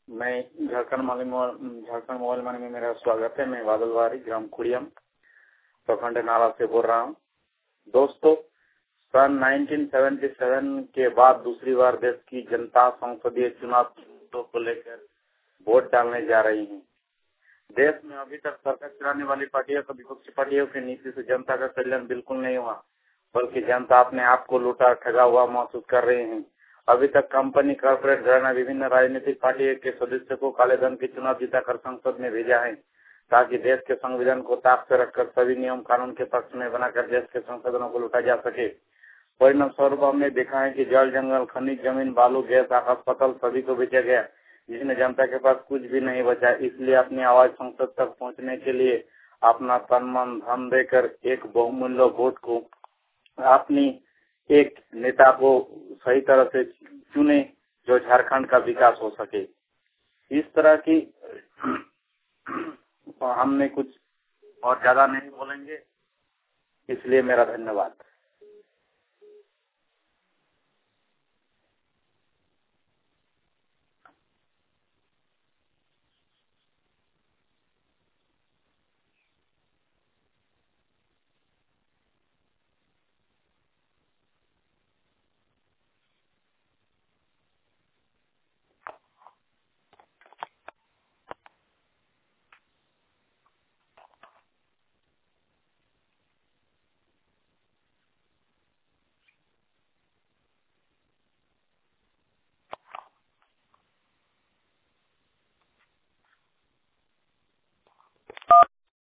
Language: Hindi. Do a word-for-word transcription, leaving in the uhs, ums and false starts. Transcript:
मैं झारखंड मोबाइल झारखंड मोबाइल मंच में मेरा स्वागत है। मैं बादल वारी, ग्राम खुड़ियम, प्रखंड नाला से बोल रहा हूँ। दोस्तों, सन उन्नीस सौ सतहत्तर के बाद दूसरी बार देश की जनता संसदीय चुनाव को लेकर वोट डालने जा रही है। देश में अभी तक सरकार चलाने वाली पार्टियों का विपक्षी पार्टियों की नीति से जनता का कल्याण बिल्कुल नहीं हुआ, बल्कि जनता अपने आप को लूटा ठगा हुआ महसूस कर रहे हैं। अभी तक कंपनी, कॉर्पोरेट घराना विभिन्न राजनीतिक पार्टियों के सदस्यों को काले धन के चुनाव जीताकर संसद में भेजा है, ताकि देश के संविधान को ताक से रखकर सभी नियम कानून के पक्ष में बनाकर देश के संसाधनों को लूटा जा सके। परिणाम स्वरूप हमने देखा है कि जल, जंगल, खनिज, जमीन, बालू, गैस, आकाश पतल सभी को बेचा गया, जिसमें जनता के पास कुछ भी नहीं बचा। इसलिए अपनी आवाज संसद तक पहुंचने के लिए अपना तन मन धन देकर एक बहुमूल्य वोट को अपनी एक नेता को सही तरह से चुने, जो झारखंड का विकास हो सके। इस तरह की हमने कुछ और ज्यादा नहीं बोलेंगे, इसलिए मेरा धन्यवाद।